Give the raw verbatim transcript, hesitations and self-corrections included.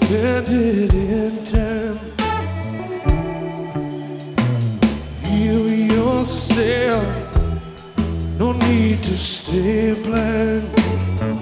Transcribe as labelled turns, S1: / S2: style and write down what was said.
S1: sent it in time. Heal yourself, no need to stay blind.